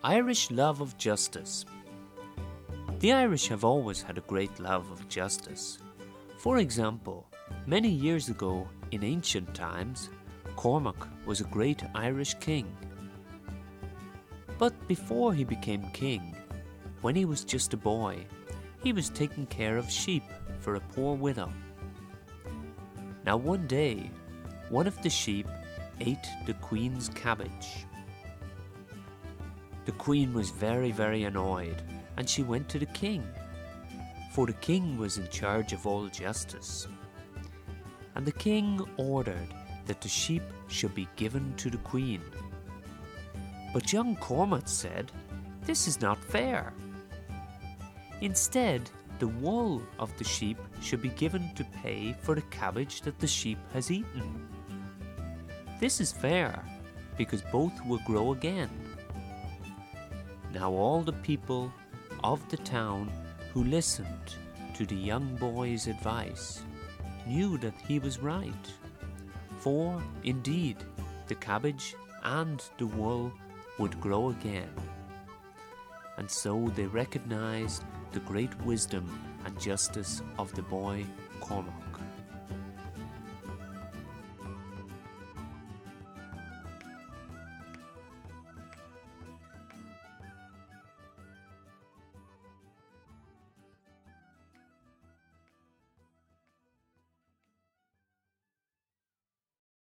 Irish love of justice. The Irish have always had a great love of justice. For example, many years ago in ancient times, Cormac was a great Irish king. But before he became king, when he was just a boy, he was taking care of sheep for a poor widow. Now one day, one of the sheep ate the queen's cabbage. The queen was very, very annoyed, and she went to the king, for the king was in charge of all justice. And the king ordered that the sheep should be given to the queen. But young Cormac said, "This is not fair. Instead, the wool of the sheep should be given to pay for the cabbage that the sheep has eaten. This is fair, because both will grow again." Now all the people of the town who listened to the young boy's advice knew that he was right, for indeed the cabbage and the wool would grow again. And so they recognized the great wisdom and justice of the boy Cormac.